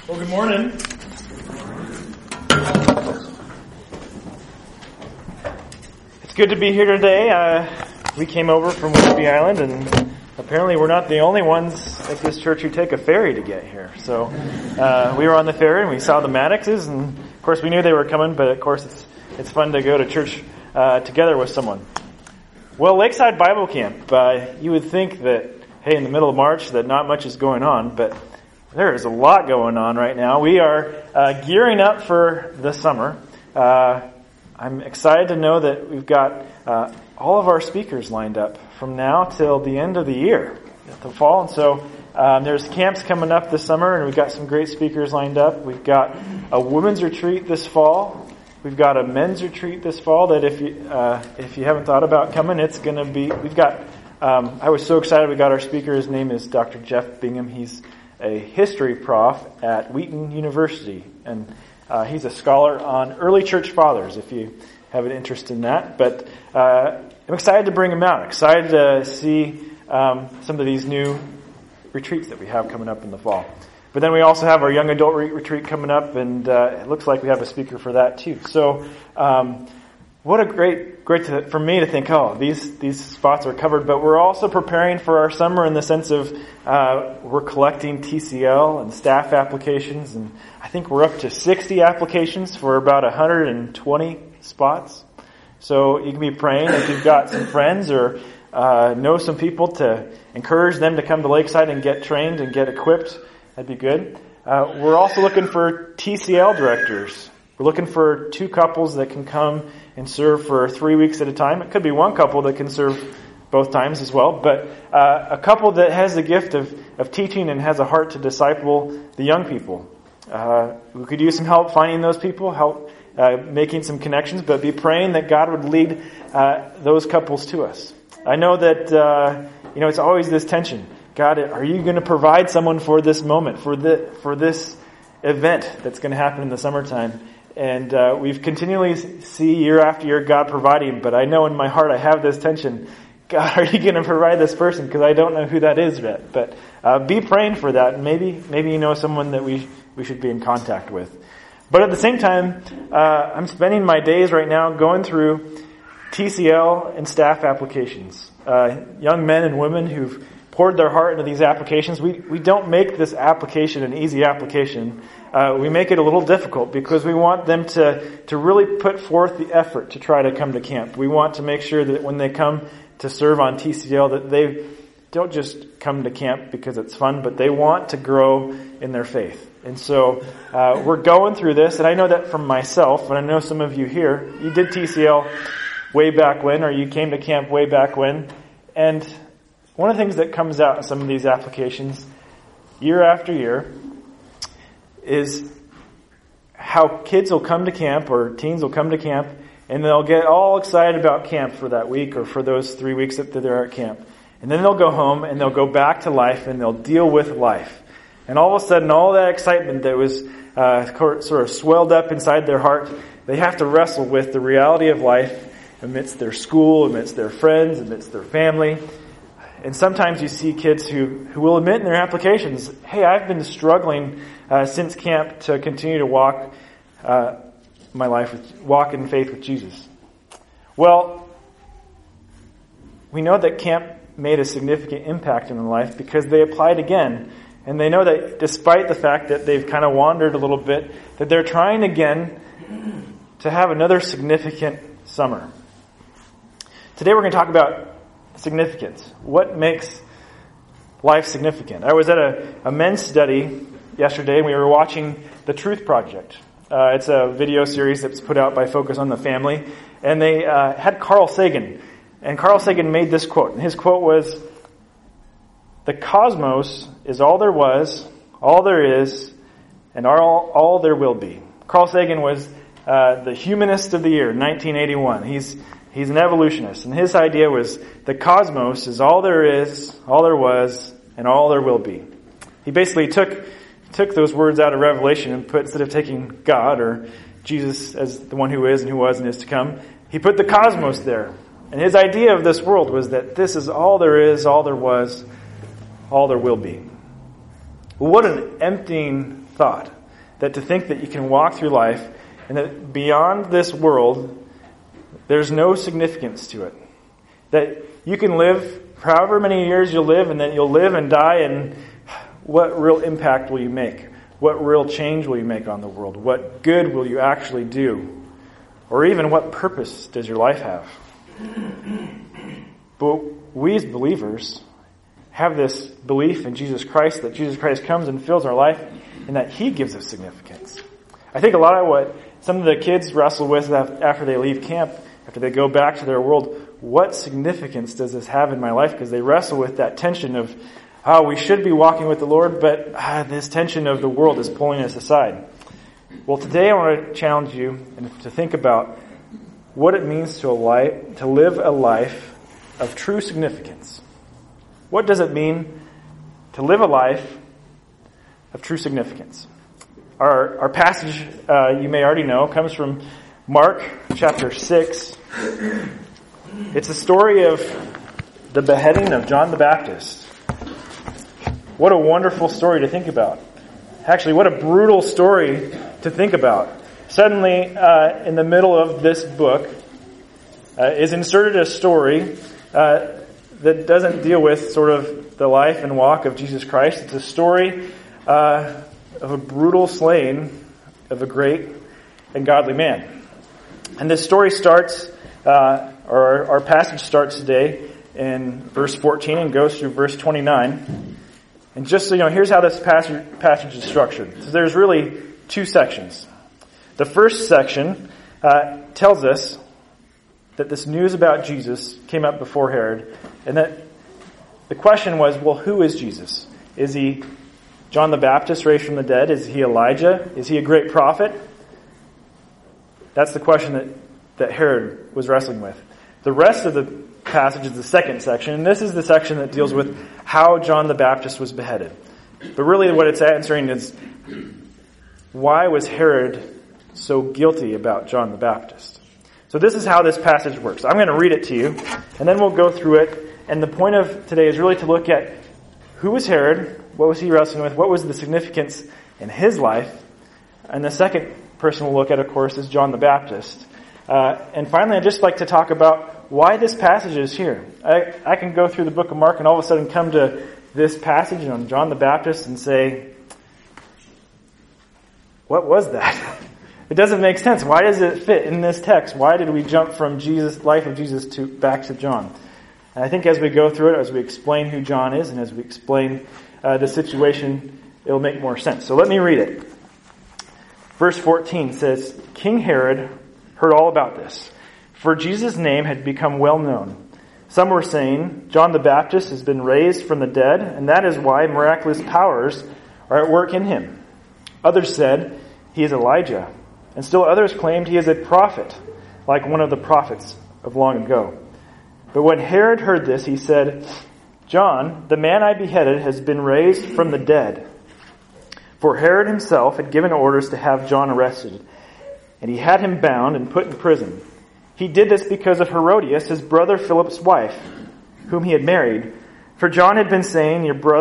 Well, good morning. It's good to be here today. We came over from Whidbey Island, and apparently we're not the only ones at this church who take a ferry to get here. So we were on the ferry and we saw the Maddoxes, and of course we knew they were coming, but of course it's fun to go to church together with someone. Well, Lakeside Bible Camp, you would think that, hey, in the middle of March that not much is going on, but there is a lot going on right now. We are gearing up for the summer. I'm excited to know that we've got all of our speakers lined up from now till the end of the year, the fall. And so there's camps coming up this summer, and we've got some great speakers lined up. We've got a women's retreat this fall. We've got a men's retreat this fall that if you haven't thought about coming, it's going to be. We've got. I was so excited. We got our speaker. His name is Dr. Jeff Bingham. He's a history prof at Wheaton University, and he's a scholar on early church fathers, if you have an interest in that. But I'm excited to bring him out. Excited to see some of these new retreats that we have coming up in the fall. But then we also have our young adult retreat coming up, and it looks like we have a speaker for that too. So what a great for me to think, these spots are covered. But we're also preparing for our summer in the sense of we're collecting TCL and staff applications, and I think we're up to 60 applications for about 120 spots. So you can be praying if you've got some friends or know some people to encourage them to come to Lakeside and get trained and get equipped. That'd be good. We're also looking for TCL directors. We're looking for 2 couples that can come and serve for 3 weeks at a time. It could be 1 couple that can serve both times as well. But a couple that has the gift of teaching and has a heart to disciple the young people. We could use some help finding those people, help making some connections, but be praying that God would lead those couples to us. I know that it's always this tension. God, are you going to provide someone for this moment, for this event that's going to happen in the summertime? And we've continually see year after year God providing, but I know in my heart I have this tension. God, are you going to provide this person? Because I don't know who that is yet. But be praying for that. And maybe you know someone that we should be in contact with. But at the same time, I'm spending my days right now going through TCL and staff applications. Young men and women who've poured their heart into these applications. We don't make this application an easy application. We make it a little difficult because we want them to really put forth the effort to try to come to camp. We want to make sure that when they come to serve on TCL that they don't just come to camp because it's fun, but they want to grow in their faith. And so we're going through this, and I know that from myself, and I know some of you here, you did TCL way back when, or you came to camp way back when, and one of the things that comes out in some of these applications year after year is how kids will come to camp or teens will come to camp and they'll get all excited about camp for that week or for those 3 weeks that they're at camp. And then they'll go home and they'll go back to life and they'll deal with life. And all of a sudden, all that excitement that was sort of swelled up inside their heart, they have to wrestle with the reality of life amidst their school, amidst their friends, amidst their family. And sometimes you see kids who will admit in their applications, hey, I've been struggling since camp to continue to walk walk in faith with Jesus. Well, we know that camp made a significant impact in their life because they applied again. And they know that despite the fact that they've kind of wandered a little bit, that they're trying again to have another significant summer. Today we're going to talk about significance. What makes life significant? I was at a men's study yesterday, and we were watching The Truth Project. It's a video series that's put out by Focus on the Family, and they had Carl Sagan. And Carl Sagan made this quote, and his quote was, "The cosmos is all there was, all there is, and all there will be." Carl Sagan was the humanist of the year, 1981. He's an evolutionist, and his idea was the cosmos is all there is, all there was, and all there will be. He basically took those words out of Revelation and instead of taking God or Jesus as the one who is and who was and is to come, he put the cosmos there. And his idea of this world was that this is all there is, all there was, all there will be. Well, what an emptying thought. That to think that you can walk through life and that beyond this world, there's no significance to it. That you can live however many years you'll live, and then you'll live and die, and what real impact will you make? What real change will you make on the world? What good will you actually do? Or even what purpose does your life have? But we as believers have this belief in Jesus Christ, that Jesus Christ comes and fills our life, and that He gives us significance. I think a lot of what some of the kids wrestle with after they leave camp, after they go back to their world, what significance does this have in my life? Because they wrestle with that tension of, we should be walking with the Lord, but this tension of the world is pulling us aside. Well, today I want to challenge you to think about what it means to live a life of true significance. What does it mean to live a life of true significance? Our passage, you may already know, comes from Mark chapter 6. It's the story of the beheading of John the Baptist. What a wonderful story to think about. Actually, what a brutal story to think about. Suddenly, in the middle of this book, is inserted a story that doesn't deal with sort of the life and walk of Jesus Christ. It's a story of a brutal slaying of a great and godly man. And this story starts, or our passage starts today in verse 14 and goes through verse 29. And just so you know, here's how this passage is structured. So there's really two sections. The first section tells us that this news about Jesus came up before Herod, and that the question was, well, who is Jesus? Is he John the Baptist raised from the dead? Is he Elijah? Is he a great prophet? That's the question that Herod was wrestling with. The rest of the passage is the second section, and this is the section that deals with how John the Baptist was beheaded. But really what it's answering is, why was Herod so guilty about John the Baptist? So this is how this passage works. I'm going to read it to you, and then we'll go through it. And the point of today is really to look at who was Herod, what was he wrestling with, what was the significance in his life, and the second person we'll look at, of course, is John the Baptist. And finally, I'd just like to talk about why this passage is here. I can go through the book of Mark and all of a sudden come to this passage on John the Baptist and say, what was that? It doesn't make sense. Why does it fit in this text? Why did we jump from life of Jesus back to John? And I think as we go through it, as we explain who John is, and as we explain the situation, it'll make more sense. So let me read it. Verse 14 says, King Herod heard all about this, for Jesus' name had become well known. Some were saying, John the Baptist has been raised from the dead, and that is why miraculous powers are at work in him. Others said, he is Elijah. And still others claimed he is a prophet, like one of the prophets of long ago. But when Herod heard this, he said, John, the man I beheaded, has been raised from the dead. For Herod himself had given orders to have John arrested, and he had him bound and put in prison. He did this because of Herodias, his brother Philip's wife, whom he had married. For John had been saying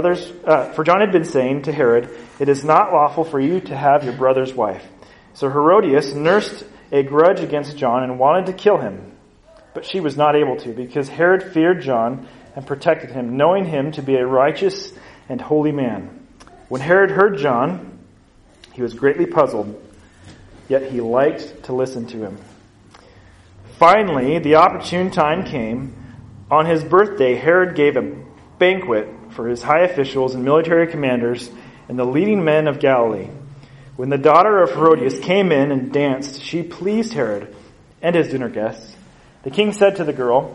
to Herod, it is not lawful for you to have your brother's wife. So Herodias nursed a grudge against John and wanted to kill him. But she was not able to, because Herod feared John and protected him, knowing him to be a righteous and holy man. When Herod heard John, he was greatly puzzled, yet he liked to listen to him. Finally, the opportune time came. On his birthday, Herod gave a banquet for his high officials and military commanders and the leading men of Galilee. When the daughter of Herodias came in and danced, she pleased Herod and his dinner guests. The king said to the girl,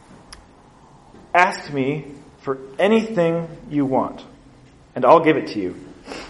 ask me for anything you want, and I'll give it to you.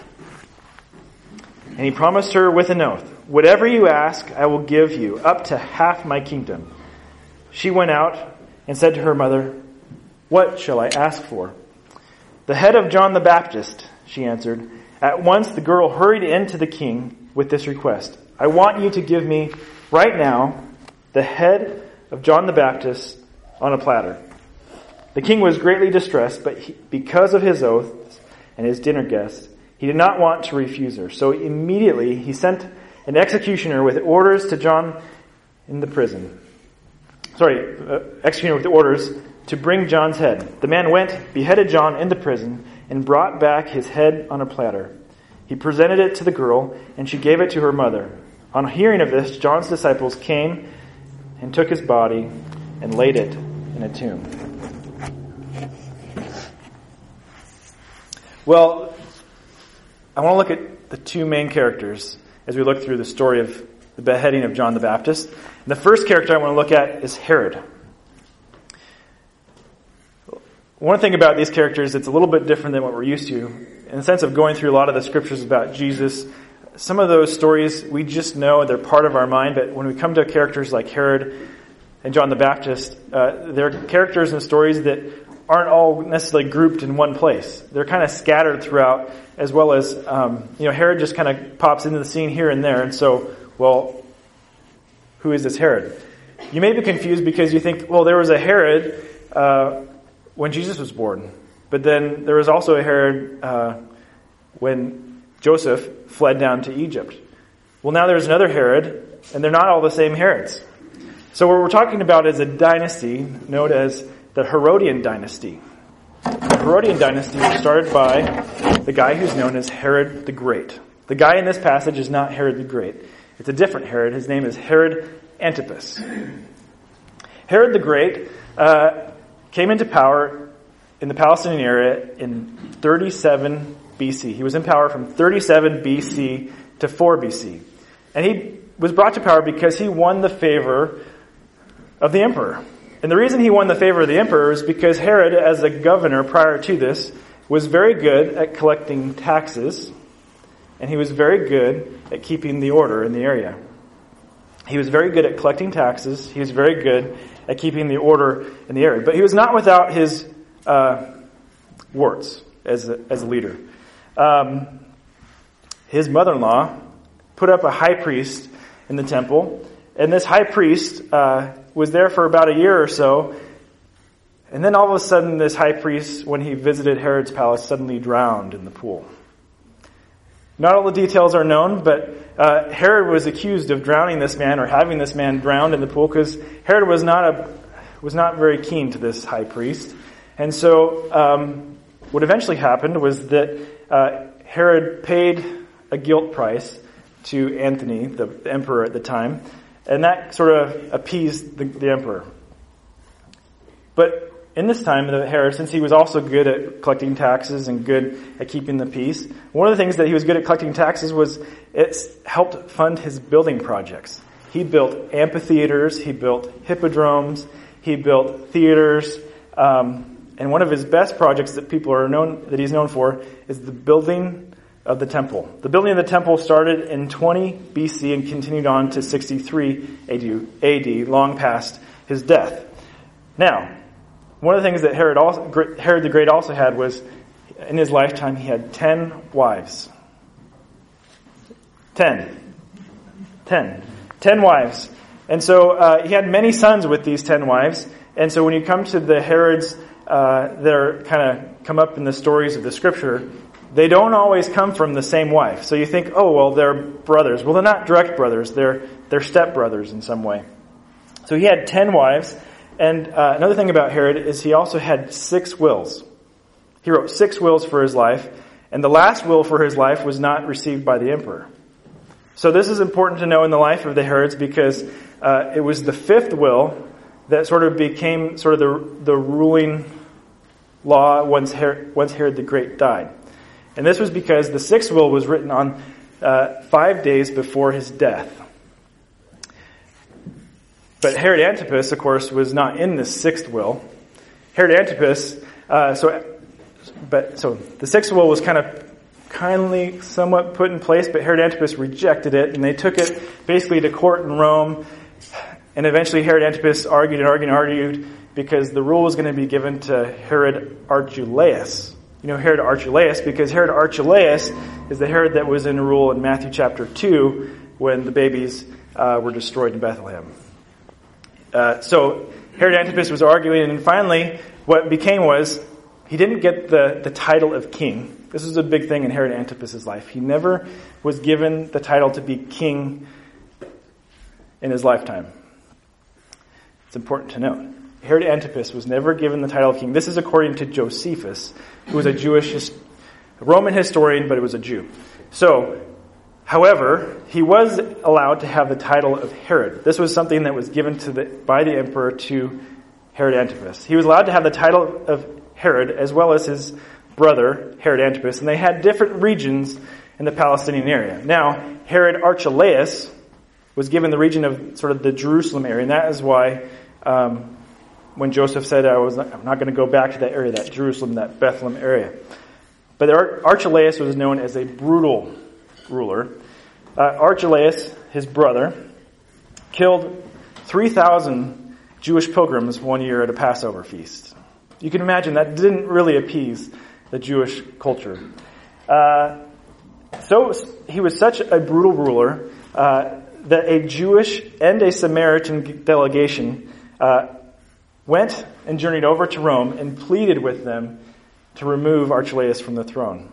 And he promised her with an oath, whatever you ask, I will give you, up to half my kingdom. She went out and said to her mother, what shall I ask for? The head of John the Baptist, she answered. At once the girl hurried into the king with this request. I want you to give me, right now, the head of John the Baptist on a platter. The king was greatly distressed, but because of his oaths and his dinner guests, He did not want to refuse her. So immediately he sent an executioner with orders to John in the prison. Executioner with orders to bring John's head. The man went, beheaded John in the prison, and brought back his head on a platter. He presented it to the girl, and she gave it to her mother. On hearing of this, John's disciples came and took his body and laid it in a tomb. Well, I want to look at the two main characters as we look through the story of the beheading of John the Baptist. And the first character I want to look at is Herod. One thing about these characters, it's a little bit different than what we're used to. In the sense of going through a lot of the scriptures about Jesus, some of those stories we just know, they're part of our mind, but when we come to characters like Herod and John the Baptist, they're characters and stories that aren't all necessarily grouped in one place. They're kind of scattered throughout, as well as, Herod just kind of pops into the scene here and there, and so, well, who is this Herod? You may be confused because you think, well, there was a Herod when Jesus was born, but then there was also a Herod when Joseph fled down to Egypt. Well, now there's another Herod, and they're not all the same Herods. So what we're talking about is a dynasty known as the Herodian dynasty. The Herodian dynasty was started by the guy who's known as Herod the Great. The guy in this passage is not Herod the Great. It's a different Herod. His name is Herod Antipas. Herod the Great came into power in the Palestinian area in 37 BC. He was in power from 37 BC to 4 BC. And he was brought to power because he won the favor of the emperor. And the reason he won the favor of the emperor is because Herod, as a governor prior to this, was very good at collecting taxes, and he was very good at keeping the order in the area. He was very good at collecting taxes. He was very good at keeping the order in the area. But he was not without his warts as a leader. His mother-in-law put up a high priest in the temple, and this high priest was there for about a year or so, and then all of a sudden this high priest, when he visited Herod's palace, suddenly drowned in the pool. Not all the details are known, but Herod was accused of drowning this man or having this man drowned in the pool because Herod was not very keen to this high priest. And so what eventually happened was that Herod paid a guilt price to Antony, the emperor at the time, and that sort of appeased the emperor. But in this time, Herod, since he was also good at collecting taxes and good at keeping the peace, one of the things that he was good at collecting taxes was it helped fund his building projects. He built amphitheaters, he built hippodromes, he built theaters, and one of his best projects that he's known for is the building of the temple. The building of the temple started in 20 BC and continued on to 63 AD, long past his death. Now, one of the things that Herod the Great also had was, in his lifetime, he had 10 wives. 10 wives. And so he had many sons with these 10 wives. And so when you come to the Herods that are kind of come up in the stories of the Scripture, they don't always come from the same wife. So you think, oh, well, they're brothers. Well, they're not direct brothers. They're stepbrothers in some way. So he had 10 wives. And another thing about Herod is he also had 6 wills. He wrote 6 wills for his life. And the last will for his life was not received by the emperor. So this is important to know in the life of the Herods because it was the 5th will that sort of became sort of the ruling law once Herod the Great died. And this was because the 6th will was written on 5 days before his death. But Herod Antipas, of course, was not in the 6th will. Herod Antipas, so the 6th will was kind of kindly somewhat put in place, but Herod Antipas rejected it, and they took it basically to court in Rome. And eventually Herod Antipas argued because the rule was going to be given to Herod Archelaus. You know Herod Archelaus because Herod Archelaus is the Herod that was in rule in Matthew chapter 2 when the babies were destroyed in Bethlehem. So Herod Antipas was arguing, and finally what became was He didn't get the title of king. This was a big thing in Herod Antipas's life. He never was given the title to be king in his lifetime. It's important to note. Herod Antipas was never given the title of king. This is according to Josephus, who was a Roman historian, but it was a Jew. So, however, he was allowed to have the title of Herod. This was something that was given by the emperor to Herod Antipas. He was allowed to have the title of Herod as well as his brother, Herod Antipas, and they had different regions in the Palestinian area. Now, Herod Archelaus was given the region of sort of the Jerusalem area, and that is why when Joseph said, I'm not going to go back to that area, that Jerusalem, that Bethlehem area. But Archelaus was known as a brutal ruler. Archelaus, his brother, killed 3,000 Jewish pilgrims one year at a Passover feast. You can imagine that didn't really appease the Jewish culture. So he was such a brutal ruler that a Jewish and a Samaritan delegation went and journeyed over to Rome and pleaded with them to remove Archelaus from the throne.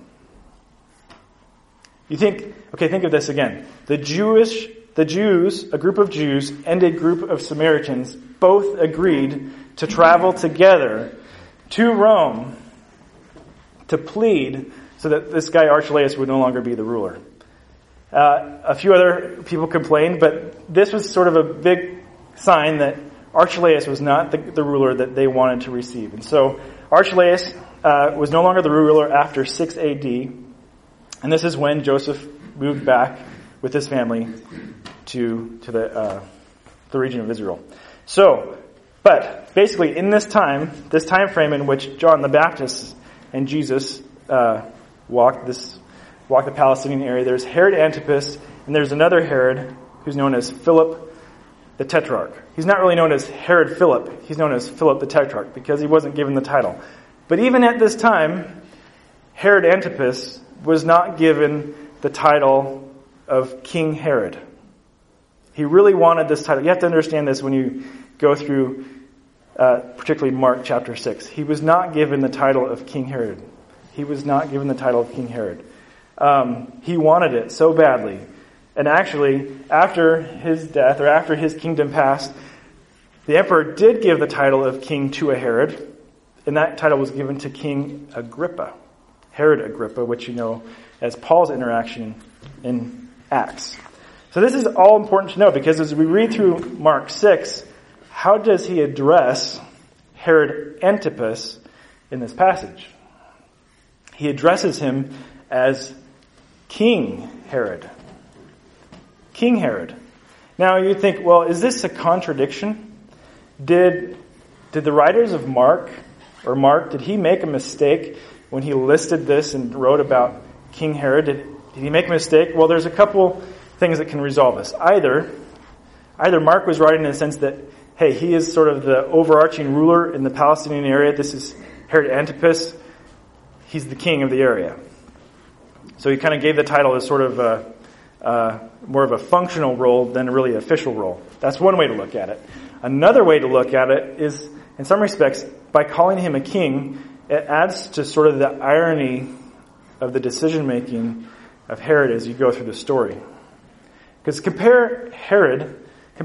Think of this again. The Jews, a group of Jews and a group of Samaritans both agreed to travel together to Rome to plead so that this guy Archelaus would no longer be the ruler. A few other people complained, but this was sort of a big sign that Archelaus was not the ruler that they wanted to receive. And so Archelaus was no longer the ruler after 6 AD, and this is when Joseph moved back with his family to the region of Israel. But basically in this time frame in which John the Baptist and Jesus walked the Palestinian area, there's Herod Antipas, and there's another Herod who's known as Philip the Tetrarch. He's not really known as Herod Philip. He's known as Philip the Tetrarch because he wasn't given the title. But even at this time, Herod Antipas was not given the title of King Herod. He really wanted this title. You have to understand this when you go through particularly Mark chapter 6. He was not given the title of King Herod. He was not given the title of King Herod. He wanted it so badly. And actually, after his death, or after his kingdom passed, the emperor did give the title of king to a Herod, and that title was given to King Agrippa, Herod Agrippa, which you know as Paul's interaction in Acts. So this is all important to know, because as we read through Mark 6, how does he address Herod Antipas in this passage? He addresses him as King Herod. King Herod. Now you think, well, is this a contradiction? Did the writers of Mark, did he make a mistake when he listed this and wrote about King Herod? Did he make a mistake? Well, there's a couple things that can resolve this. Either Mark was writing in the sense that, hey, he is sort of the overarching ruler in the Palestinian area. This is Herod Antipas. He's the king of the area. So he kind of gave the title as sort of more of a functional role than really an official role. That's one way to look at it. Another way to look at it is, in some respects, by calling him a king, it adds to sort of the irony of the decision-making of Herod as you go through the story. Because compare Herod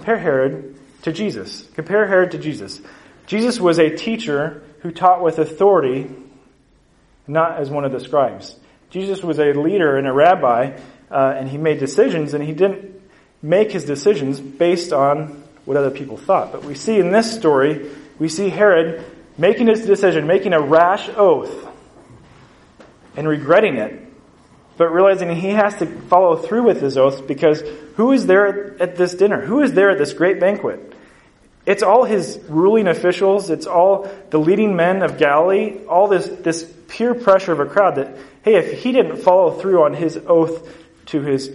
to Jesus. Compare Herod to Jesus. Jesus was a teacher who taught with authority, not as one of the scribes. Jesus was a leader and a rabbi, and he made decisions, and he didn't make his decisions based on what other people thought. But we see in this story, we see Herod making his decision, making a rash oath, and regretting it, but realizing he has to follow through with his oath, because who is there at this dinner? Who is there at this great banquet? It's all his ruling officials. It's all the leading men of Galilee. All this peer pressure of a crowd that, hey, if he didn't follow through on his oath to his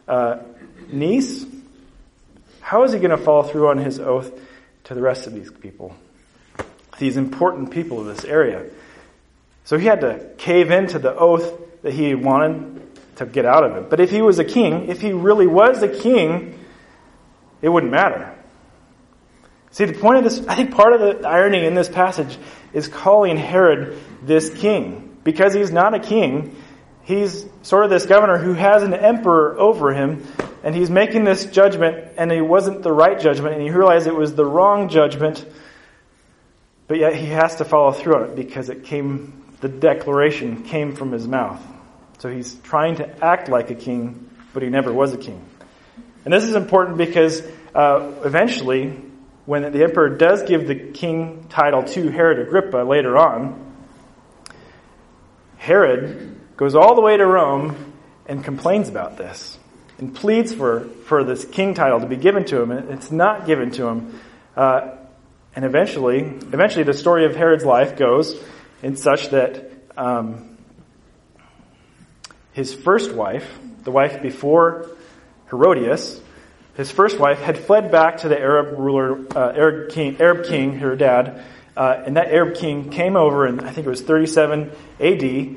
niece, how is he going to follow through on his oath to the rest of these people? These important people of this area. So he had to cave into the oath that he wanted to get out of it. But if he was a king, if he really was a king, it wouldn't matter. See, the point of this, I think part of the irony in this passage is calling Herod this king. Because he's not a king, he's sort of this governor who has an emperor over him, and he's making this judgment, and it wasn't the right judgment, and he realized it was the wrong judgment, but yet he has to follow through on it because the declaration came from his mouth. So he's trying to act like a king, but he never was a king. And this is important because eventually, when the emperor does give the king title to Herod Agrippa later on, Herod goes all the way to Rome and complains about this and pleads for this king title to be given to him, and it's not given to him. And eventually the story of Herod's life goes in such that his first wife, the wife before Herodias, his first wife had fled back to the Arab king, her dad, and that Arab king came over in, I think it was 37 AD,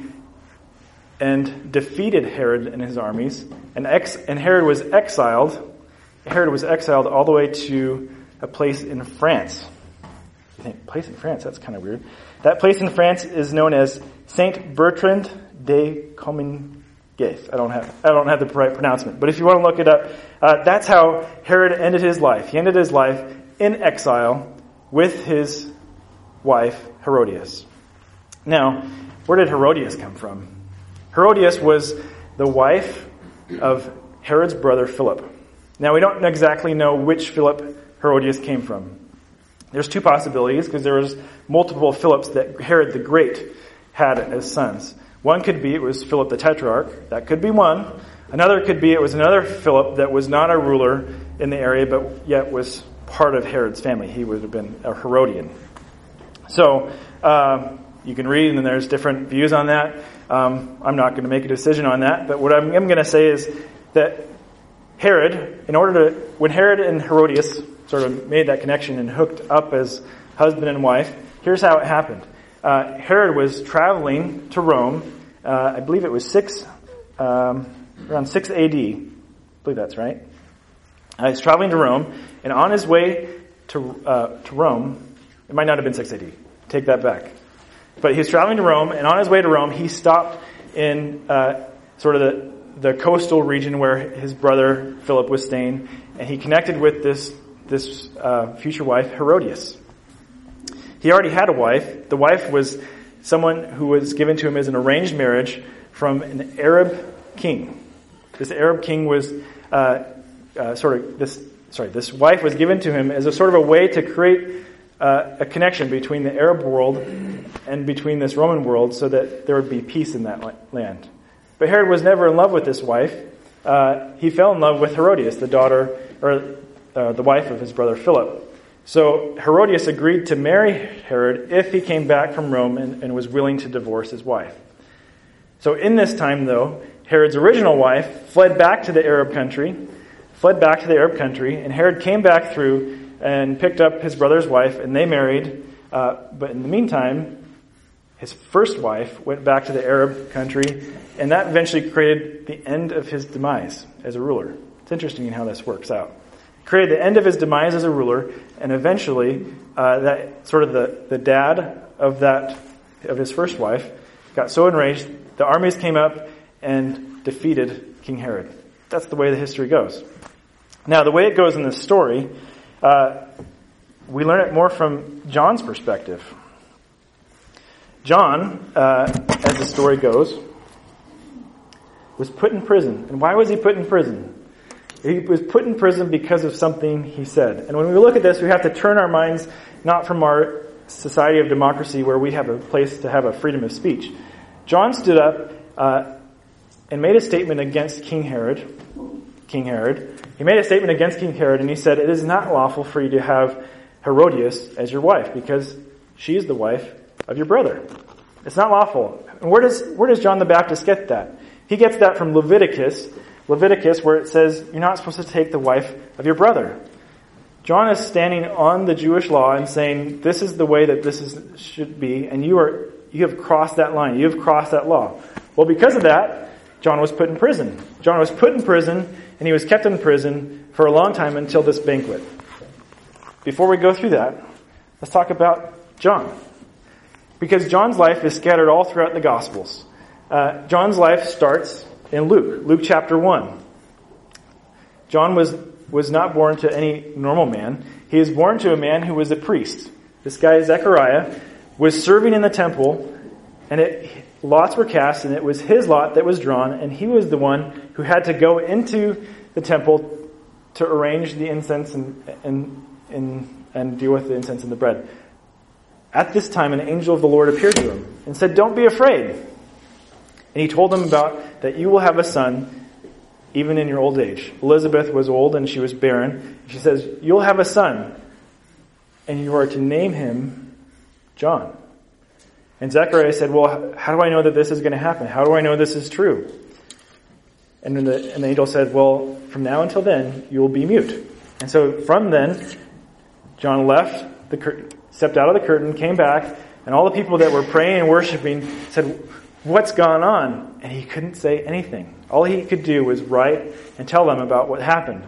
and defeated Herod and his armies, and Herod was exiled. Herod was exiled all the way to a place in France. You think, place in France? That's kind of weird. That place in France is known as Saint Bertrand de Comminges. I don't have the right pronouncement, but if you want to look it up, that's how Herod ended his life. He ended his life in exile with his wife Herodias. Now, where did Herodias come from? Herodias was the wife of Herod's brother Philip. Now, we don't exactly know which Philip Herodias came from. There's two possibilities, because there was multiple Philips that Herod the Great had as sons. One could be it was Philip the Tetrarch. That could be one. Another could be it was another Philip that was not a ruler in the area, but yet was part of Herod's family. He would have been a Herodian. So, you can read, and there's different views on that. I'm not going to make a decision on that, but what I'm going to say is that Herod, when Herod and Herodias sort of made that connection and hooked up as husband and wife, here's how it happened. Herod was traveling to Rome. I believe it was around 6 AD. I believe that's right. He's traveling to Rome, and on his way to Rome, it might not have been 6 AD. Take that back. But he's traveling to Rome, and on his way to Rome, he stopped in sort of the coastal region where his brother Philip was staying, and he connected with this future wife, Herodias. He already had a wife. The wife was someone who was given to him as an arranged marriage from an Arab king. This Arab king was this wife was given to him as a sort of a way to create a connection between the Arab world and between this Roman world so that there would be peace in that land. But Herod was never in love with this wife. He fell in love with Herodias, the wife of his brother Philip. So Herodias agreed to marry Herod if he came back from Rome and was willing to divorce his wife. So in this time, though, Herod's original wife fled back to the Arab country, and Herod came back through and picked up his brother's wife, and they married. But in the meantime, his first wife went back to the Arab country, and that eventually created the end of his demise as a ruler. It's interesting how this works out. Created the end of his demise as a ruler, and eventually that sort of the dad of his first wife got so enraged, the armies came up and defeated King Herod. That's the way the history goes. Now, the way it goes in this story, we learn it more from John's perspective. John, as the story goes, was put in prison. And why was he put in prison? He was put in prison because of something he said. And when we look at this, we have to turn our minds not from our society of democracy where we have a place to have a freedom of speech. John stood up and made a statement against King Herod. He made a statement against King Herod, and he said, "It is not lawful for you to have Herodias as your wife, because she is the wife of your brother." It's not lawful. And where does John the Baptist get that? He gets that from Leviticus, where it says you're not supposed to take the wife of your brother. John is standing on the Jewish law and saying, this is the way that should be, and you have crossed that line. You have crossed that law. Well, because of that, John was put in prison. John was put in prison, and he was kept in prison for a long time until this banquet. before we go through that, let's talk about John. Because John's life is scattered all throughout the Gospels. John's life starts in Luke chapter 1. John was not born to any normal man. He was born to a man who was a priest. This guy, Zechariah, was serving in the temple, and lots were cast, and it was his lot that was drawn, and he was the one who had to go into the temple to arrange the incense and deal with the incense and the bread. At this time, an angel of the Lord appeared to him and said, "Don't be afraid." And he told him about that you will have a son even in your old age. Elizabeth was old and she was barren. She says, "You'll have a son, and you are to name him John." And Zechariah said, "Well, how do I know that this is going to happen? How do I know this is true?" And the angel said, "Well, from now until then, you will be mute." And so from then, John left the curtain, stepped out of the curtain, came back, and all the people that were praying and worshiping said, "What's gone on?" And he couldn't say anything. All he could do was write and tell them about what happened.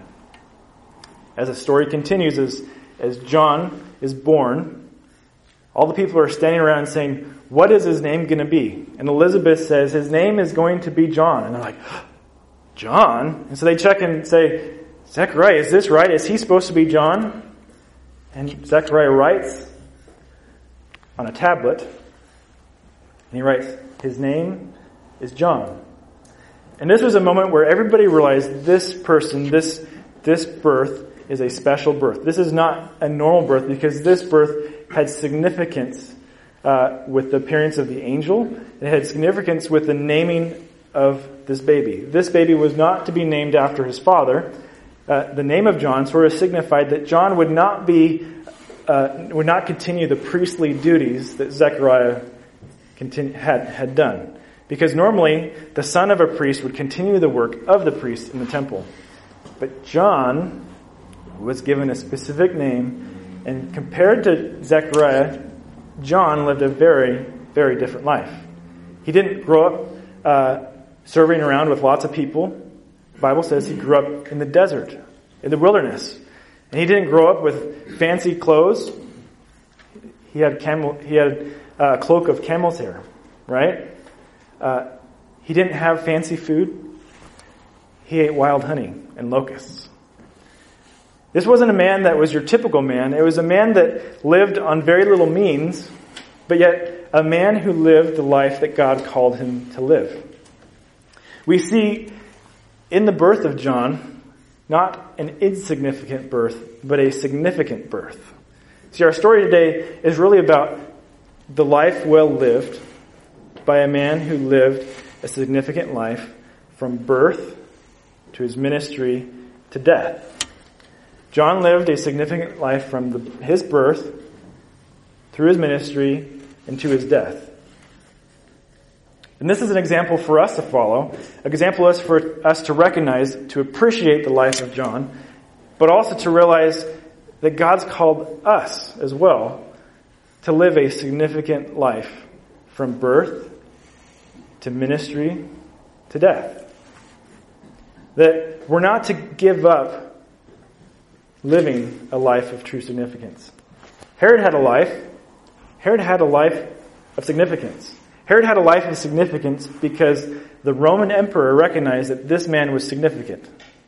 As the story continues, as John is born, all the people are standing around saying, "What is his name going to be?" And Elizabeth says, "His name is going to be John." And they're like, "John?" And so they check and say, "Zechariah, is this right? Is he supposed to be John?" And Zechariah writes on a tablet, and he writes, "His name is John." And this was a moment where everybody realized this person, this birth is a special birth. This is not a normal birth because this birth had significance with the appearance of the angel. It had significance with the naming of this baby. This baby was not to be named after his father. The name of John sort of signified that John would not continue the priestly duties that Zechariah had done. Because normally, the son of a priest would continue the work of the priest in the temple. But John was given a specific name, and compared to Zechariah, John lived a very, very different life. He didn't grow up serving around with lots of people. The Bible says he grew up in the desert, in the wilderness. And he didn't grow up with fancy clothes. He had a cloak of camel's hair, right? He didn't have fancy food. He ate wild honey and locusts. This wasn't a man that was your typical man. It was a man that lived on very little means, but yet a man who lived the life that God called him to live. We see in the birth of John, not an insignificant birth, but a significant birth. See, our story today is really about the life well lived by a man who lived a significant life from birth to his ministry to death. John lived a significant life from his birth through his ministry and to his death. And this is an example for us to follow, an example for us to recognize, to appreciate the life of John, but also to realize that God's called us as well to live a significant life from birth to ministry to death. That we're not to give up living a life of true significance. Herod had a life. Herod had a life of significance. Herod had a life of significance because the Roman emperor recognized that this man was significant.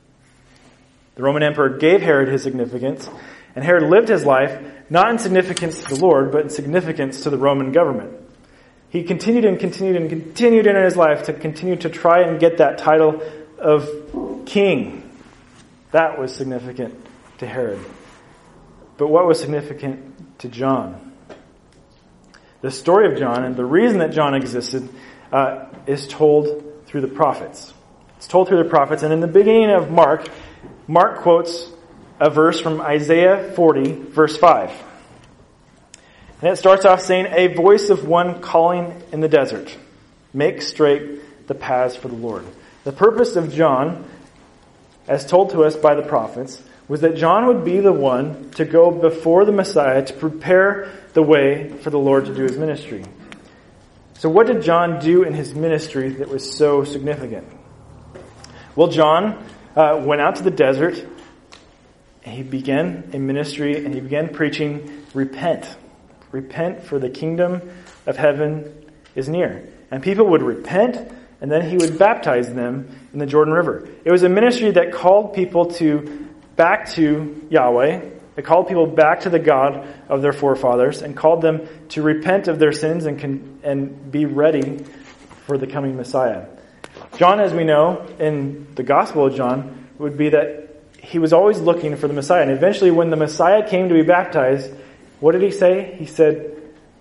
The Roman emperor gave Herod his significance, and Herod lived his life not in significance to the Lord, but in significance to the Roman government. He continued in his life to continue to try and get that title of king. That was significant to Herod. But what was significant to John? The story of John and the reason that John existed is told through the prophets. It's told through the prophets, and in the beginning of Mark quotes a verse from Isaiah 40, verse 5. And it starts off saying, "A voice of one calling in the desert, make straight the paths for the Lord." The purpose of John, as told to us by the prophets, was that John would be the one to go before the Messiah to prepare the way for the Lord to do his ministry. So what did John do in his ministry that was so significant? Well, John went out to the desert he began a ministry and he began preaching, repent. Repent, for the kingdom of heaven is near. And people would repent, and then he would baptize them in the Jordan River. It was a ministry that called people back to Yahweh. It called people back to the God of their forefathers and called them to repent of their sins and be ready for the coming Messiah. John, as we know, in the Gospel of John, would be that he was always looking for the Messiah. And eventually when the Messiah came to be baptized, what did he say? He said,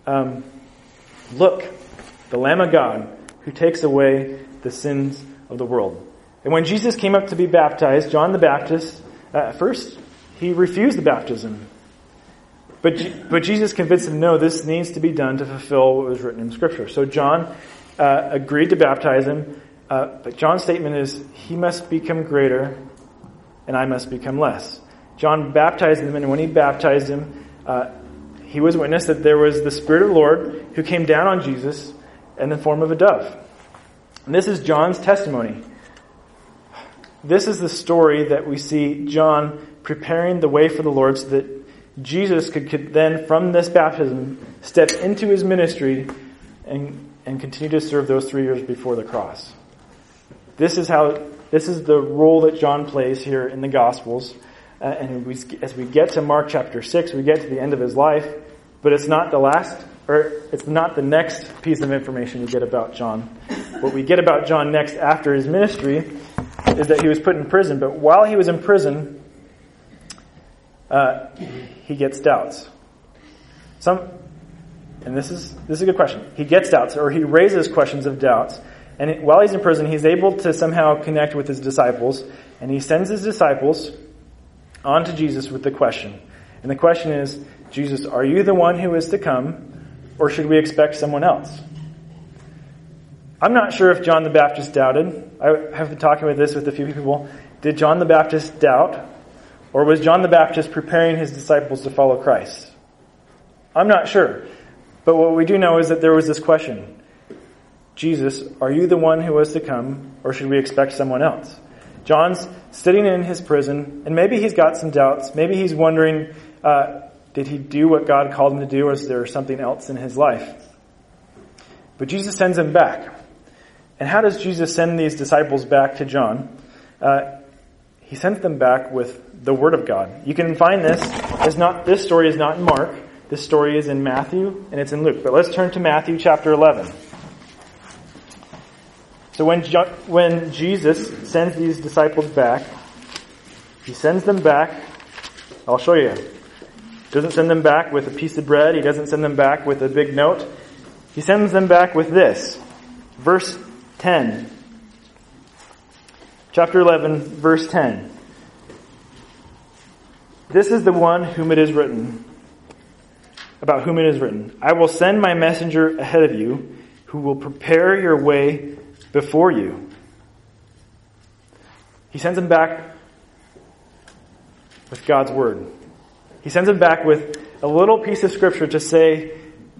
look, the Lamb of God who takes away the sins of the world. And when Jesus came up to be baptized, John the Baptist, at first, he refused the baptism. But Jesus convinced him, no, this needs to be done to fulfill what was written in Scripture. So John agreed to baptize him. But John's statement is, he must become greater and I must become less. John baptized him, and when he baptized him, he was witness that there was the Spirit of the Lord who came down on Jesus in the form of a dove. And this is John's testimony. This is the story that we see John preparing the way for the Lord so that Jesus could then, from this baptism, step into his ministry and continue to serve those 3 years before the cross. This is the role that John plays here in the Gospels. As we get to Mark chapter 6, we get to the end of his life, but it's not the next piece of information we get about John. What we get about John next after his ministry is that he was put in prison, but while he was in prison, he gets doubts. And this is a good question. He gets doubts, or he raises questions of doubts. And while he's in prison, he's able to somehow connect with his disciples. And he sends his disciples on to Jesus with the question. And the question is, Jesus, are you the one who is to come, or should we expect someone else? I'm not sure if John the Baptist doubted. I have been talking with a few people. Did John the Baptist doubt? Or was John the Baptist preparing his disciples to follow Christ? I'm not sure. But what we do know is that there was this question. Jesus, are you the one who was to come, or should we expect someone else? John's sitting in his prison, and maybe he's got some doubts. Maybe he's wondering, did he do what God called him to do, or is there something else in his life? But Jesus sends him back. And how does Jesus send these disciples back to John? He sends them back with the Word of God. You can find this. This story is not in Mark. This story is in Matthew, and it's in Luke. But let's turn to Matthew chapter 11. So when Jesus sends these disciples back, he sends them back. I'll show you. He doesn't send them back with a piece of bread. He doesn't send them back with a big note. He sends them back with this. Verse 10. Chapter 11, verse 10. This is the one whom it is written, about whom it is written, I will send my messenger ahead of you, who will prepare your way before you. He sends them back with God's word. He sends them back with a little piece of scripture to say,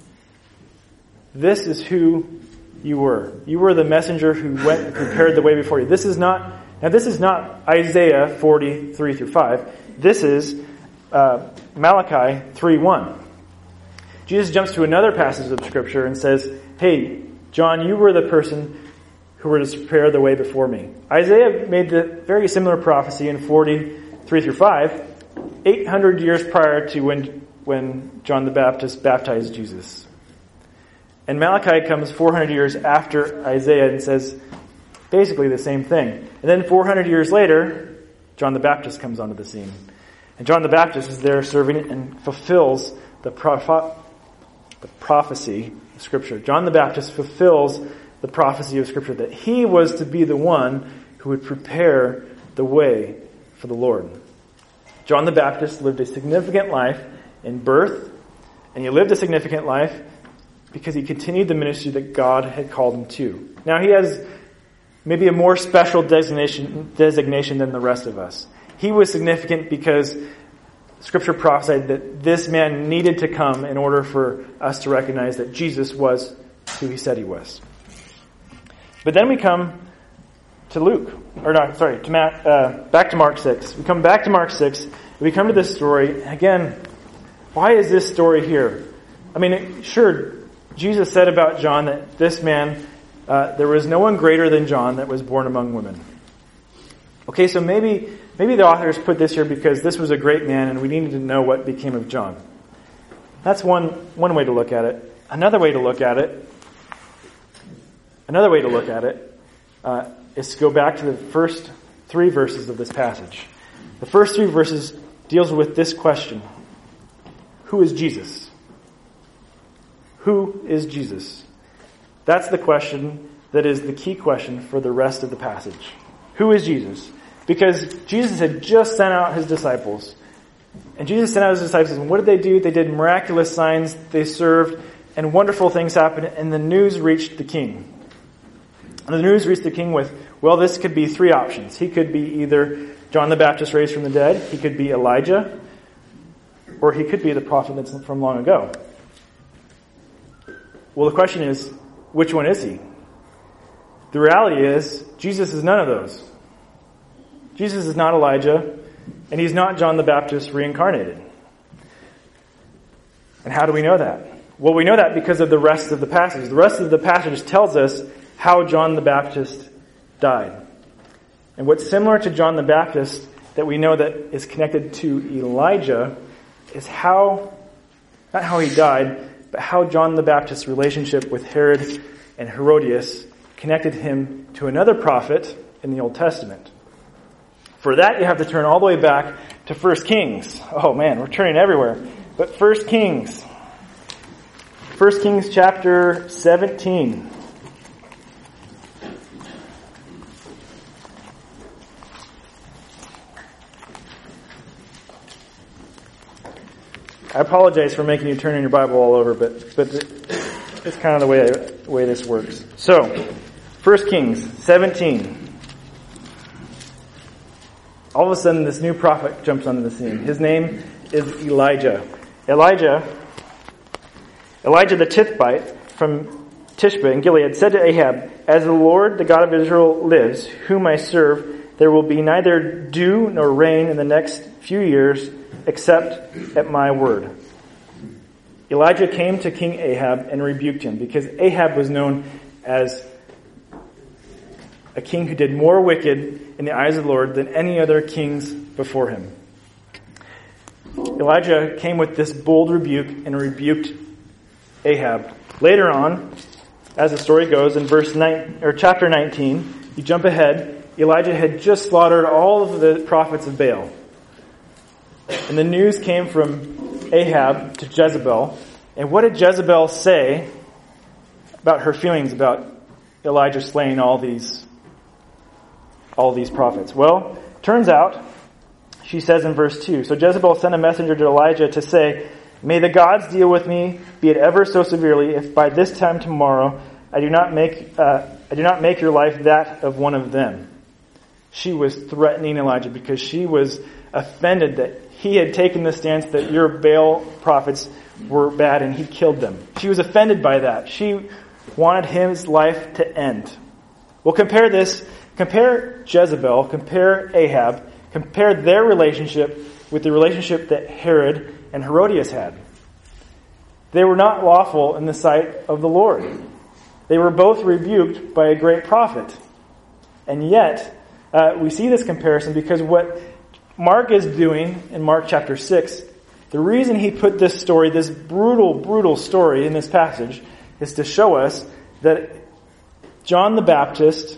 this is who you were. You were the messenger who went and prepared the way before you. This is not Isaiah 40, 3-5. This is Malachi 3:1. Jesus jumps to another passage of scripture and says, hey, John, you were the person who were to prepare the way before me. Isaiah made the very similar prophecy in 40:3-5, 800 years prior to when John the Baptist baptized Jesus. And Malachi comes 400 years after Isaiah and says basically the same thing. And then 400 years later, John the Baptist comes onto the scene. And John the Baptist is there serving and fulfills the prophecy of Scripture. John the Baptist fulfills the prophecy of Scripture that he was to be the one who would prepare the way for the Lord. John the Baptist lived a significant life in birth, and he lived a significant life because he continued the ministry that God had called him to. Now he has maybe a more special designation than the rest of us. He was significant because Scripture prophesied that this man needed to come in order for us to recognize that Jesus was who he said he was. But then we come to back to Mark 6. We come back to Mark 6, We come to this story, again, why is this story here? I mean, sure, Jesus said about John that this man, there was no one greater than John that was born among women. Okay, so maybe the authors put this here because this was a great man and we needed to know what became of John. That's one way to look at it. Another way to look at it is to go back to the first 3 verses of this passage. The first 3 verses deals with this question. Who is Jesus? Who is Jesus? That's the question that is the key question for the rest of the passage. Who is Jesus? Because Jesus had just sent out his disciples. And Jesus sent out his disciples, and what did they do? They did miraculous signs, they served, and wonderful things happened, and the news reached the king. And the news reached the king with, well, this could be 3 options. He could be either John the Baptist raised from the dead, he could be Elijah, or he could be the prophet that's from long ago. Well, the question is, which one is he? The reality is, Jesus is none of those. Jesus is not Elijah, and he's not John the Baptist reincarnated. And how do we know that? Well, we know that because of the rest of the passage. The rest of the passage tells us how John the Baptist died. And what's similar to John the Baptist that we know that is connected to Elijah is how, not how he died, but how John the Baptist's relationship with Herod and Herodias connected him to another prophet in the Old Testament. For that, you have to turn all the way back to 1 Kings. Oh man, we're turning everywhere. But 1 Kings. 1 Kings chapter 17. I apologize for making you turn in your Bible all over, but it's kind of the way this works. So, 1 Kings 17. All of a sudden, this new prophet jumps onto the scene. His name is Elijah. Elijah the Tishbite from Tishbe in Gilead said to Ahab, "As the Lord, the God of Israel, lives, whom I serve, there will be neither dew nor rain in the next few years, except at my word." Elijah came to King Ahab and rebuked him, because Ahab was known as a king who did more wicked in the eyes of the Lord than any other kings before him. Elijah came with this bold rebuke and rebuked Ahab. Later on, as the story goes, in chapter 19, you jump ahead, Elijah had just slaughtered all of the prophets of Baal. And the news came from Ahab to Jezebel. And what did Jezebel say about her feelings about Elijah slaying all these prophets? Well, turns out, she says in verse 2, "So Jezebel sent a messenger to Elijah to say, 'May the gods deal with me, be it ever so severely, if by this time tomorrow I do not make your life that of one of them.'" She was threatening Elijah because she was offended that he had taken the stance that your Baal prophets were bad and he killed them. She was offended by that. She wanted his life to end. Well, compare Jezebel, compare Ahab, compare their relationship with the relationship that Herod and Herodias had. They were not lawful in the sight of the Lord. They were both rebuked by a great prophet. And yet, we see this comparison because what Mark is doing in Mark chapter 6, the reason he put this story, this brutal story in this passage, is to show us that John the Baptist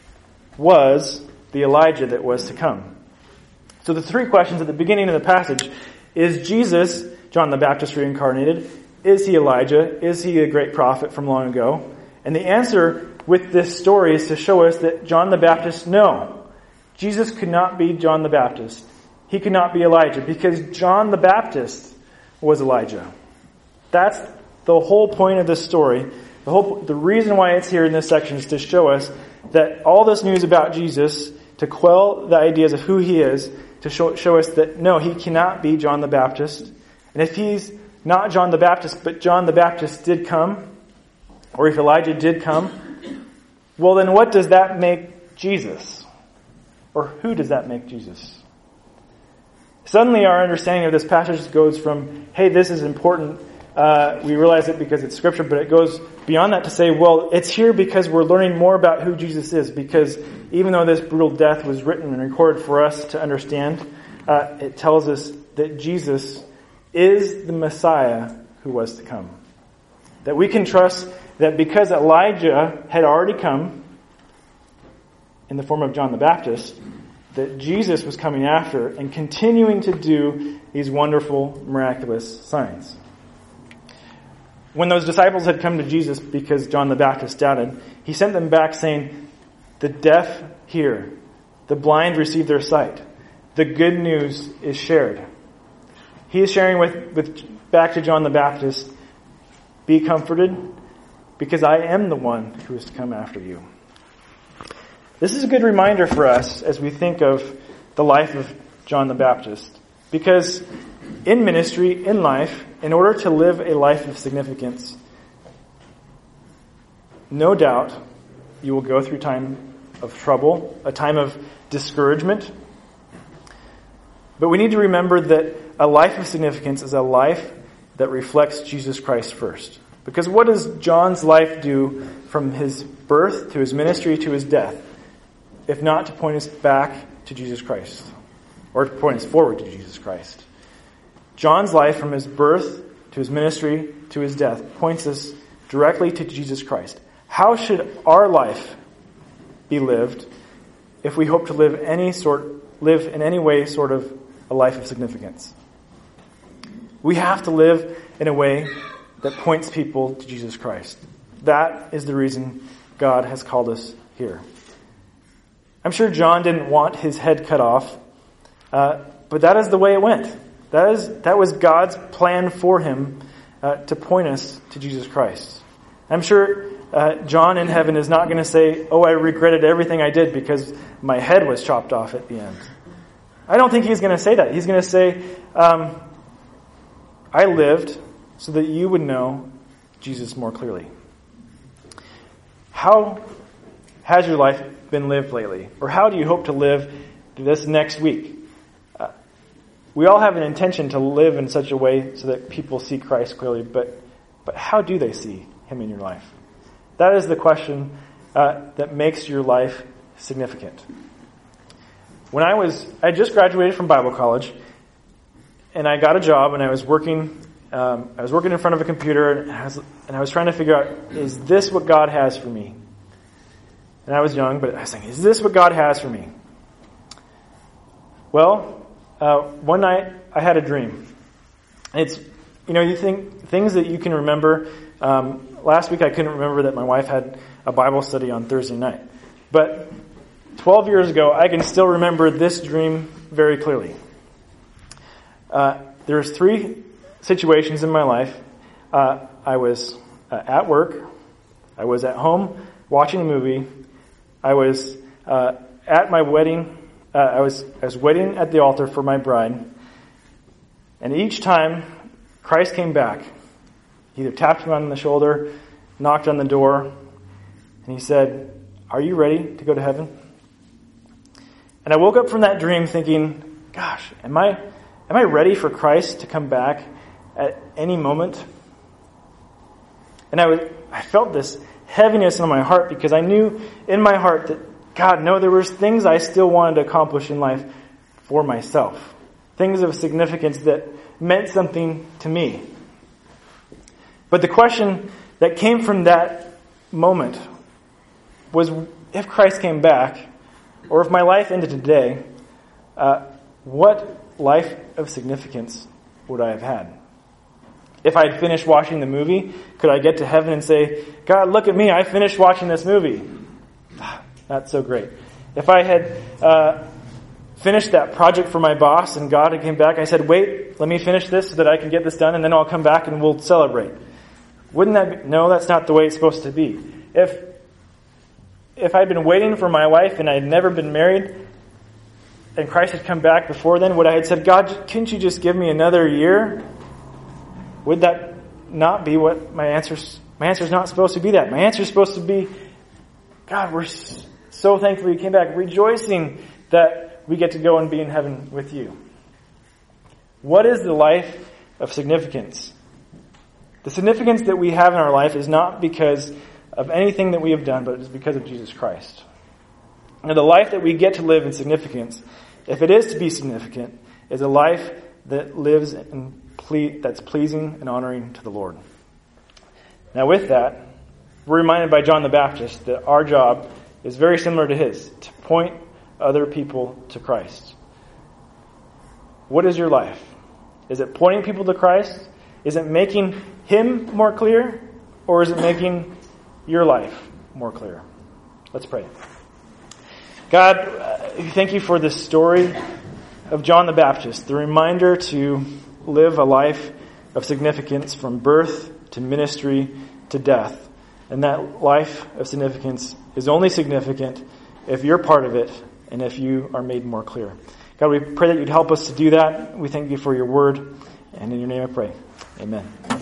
was the Elijah that was to come. So the 3 questions at the beginning of the passage: is Jesus John the Baptist reincarnated? Is he Elijah? Is he a great prophet from long ago? And the answer with this story is to show us that John the Baptist, no. Jesus could not be John the Baptist. He could not be Elijah, because John the Baptist was Elijah. That's the whole point of this story. The reason why it's here in this section is to show us that all this news about Jesus, to quell the ideas of who he is, to show us that no, he cannot be John the Baptist. And if he's not John the Baptist, but John the Baptist did come, or if Elijah did come, well then what does that make Jesus? Or who does that make Jesus? Suddenly our understanding of this passage goes from, hey, this is important, we realize it because it's Scripture, but it goes beyond that to say, well, it's here because we're learning more about who Jesus is, because even though this brutal death was written and recorded for us to understand, it tells us that Jesus is the Messiah who was to come. That we can trust that because Elijah had already come in the form of John the Baptist, that Jesus was coming after and continuing to do these wonderful, miraculous signs. When those disciples had come to Jesus because John the Baptist doubted, he sent them back saying, the deaf hear, the blind receive their sight, the good news is shared. He is sharing with back to John the Baptist, be comforted, because I am the one who is to come after you. This is a good reminder for us as we think of the life of John the Baptist. Because in ministry, in life, in order to live a life of significance, no doubt you will go through time of trouble, a time of discouragement. But we need to remember that a life of significance is a life that reflects Jesus Christ first. Because what does John's life do from his birth to his ministry to his death, if not to point us back to Jesus Christ, or to point us forward to Jesus Christ? John's life from his birth to his ministry to his death points us directly to Jesus Christ. How should our life be lived if we hope to live in any way sort of a life of significance? We have to live in a way that points people to Jesus Christ. That is the reason God has called us here. I'm sure John didn't want his head cut off, but that is the way it went. That was God's plan for him to point us to Jesus Christ. I'm sure John in heaven is not going to say, oh, I regretted everything I did because my head was chopped off at the end. I don't think he's going to say that. He's going to say, I lived so that you would know Jesus more clearly. How has your life been lived lately? Or how do you hope to live this next week? We all have an intention to live in such a way so that people see Christ clearly, but how do they see Him in your life? That is the question that makes your life significant. When I just graduated from Bible college, and I got a job, and I was working in front of a computer, and I was trying to figure out, is this what God has for me? And I was young, but I was thinking, is this what God has for me? Well, one night I had a dream. It's, you think things that you can remember. Last week I couldn't remember that my wife had a Bible study on Thursday night. But 12 years ago, I can still remember this dream very clearly. There's 3 situations in my life. I was at work. I was at home watching a movie. I was at my wedding. I was waiting at the altar for my bride. And each time Christ came back, he either tapped me on the shoulder, knocked on the door, and he said, "Are you ready to go to heaven?" And I woke up from that dream thinking, gosh, am I ready for Christ to come back at any moment? And I felt this heaviness in my heart because I knew in my heart that, God, no, there was things I still wanted to accomplish in life for myself. Things of significance that meant something to me. But the question that came from that moment was, if Christ came back, or if my life ended today, what life of significance would I have had? If I had finished watching the movie, could I get to heaven and say, God, look at me, I finished watching this movie? That's so great. If I had finished that project for my boss and God had came back, I said, wait, let me finish this so that I can get this done and then I'll come back and we'll celebrate. Wouldn't that be? No, that's not the way it's supposed to be. If I'd been waiting for my wife and I had never been married and Christ had come back before then, would I have said, God, couldn't you just give me another year? Would that not be what my answer's not supposed to be that. My answer's supposed to be, God, we're so thankful you came back, rejoicing that we get to go and be in heaven with you. What is the life of significance? The significance that we have in our life is not because of anything that we have done, but it's because of Jesus Christ. Now, the life that we get to live in significance, if it is to be significant, is a life that lives that's pleasing and honoring to the Lord. Now, with that, we're reminded by John the Baptist that our job is very similar to his, to point other people to Christ. What is your life? Is it pointing people to Christ? Is it making him more clear? Or is it making your life more clear? Let's pray. God, thank you for this story of John the Baptist, the reminder to live a life of significance from birth to ministry to death. And that life of significance is only significant if you're part of it and if you are made more clear. God, we pray that you'd help us to do that. We thank you for your word. And in your name I pray. Amen.